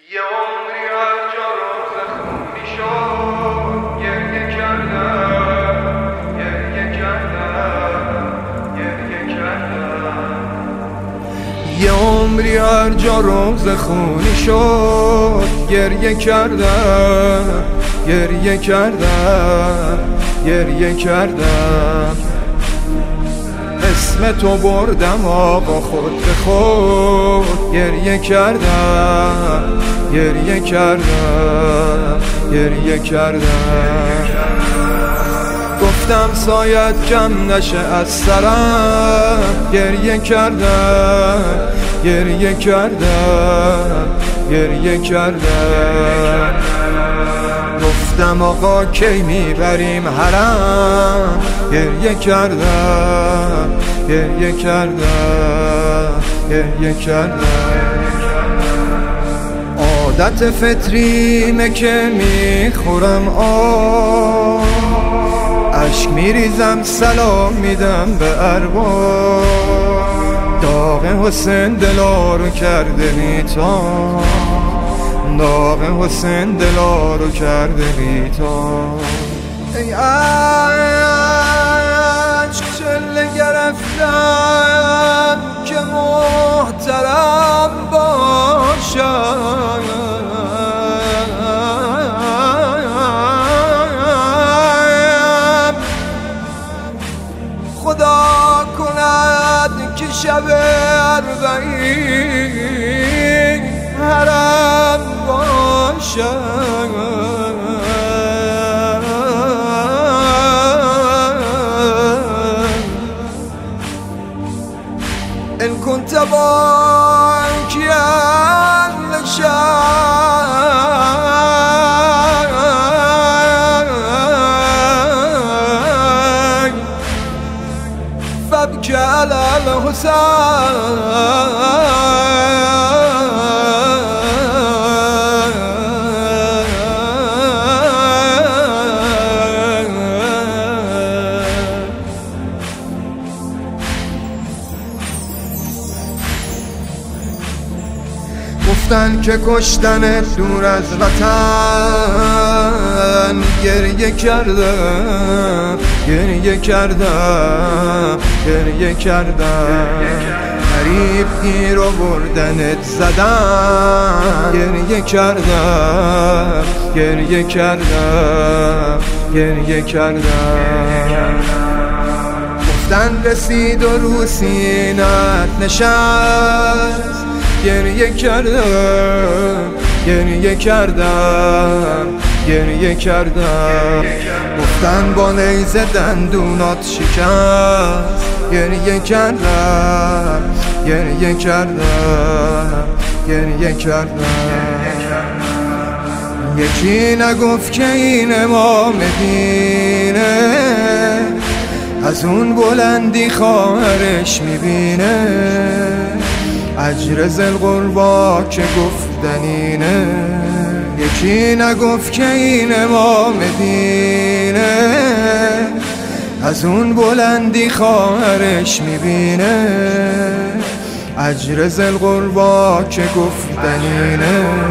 یه عمری هر جا روز خونی شد گریه کردم یه عمری هر جا روز خونی شد گریه کردم اسم تو بردم آقا خود به خود گریه کردم گفتم سایت کم نشه از سرم گریه کردم گفتم آقا کی میبریم حرم گریه کردم عادت فطریمه که میخورم اشک میریزم سلام میدم به ارباب داغ حسین دلا رو کرده بی‌تاب داغ حسین دلا رو کرده بی‌تاب ای عشق چله گرفتم که محترم باشم خدا کند که شب اربعین حرم باشم ان كنت باكيا لشاي فابكي على گفتن که کشتنت دور از وطن گریه کردم غریب گیر و بردنت زدم گریه کردم گفتن رسید و رو سینت نشست گریه کردم گفتن با نیزه دندونات شکست گریه کردم یکی نگفت که این امام دینه از اون بلندی خواهرش میبینه اجر ذوالقربا که گفتنینه یکی نگفت که این امام دینه از اون بلندی خواهرش میبینه اجر ذوالقربا که گفتنینه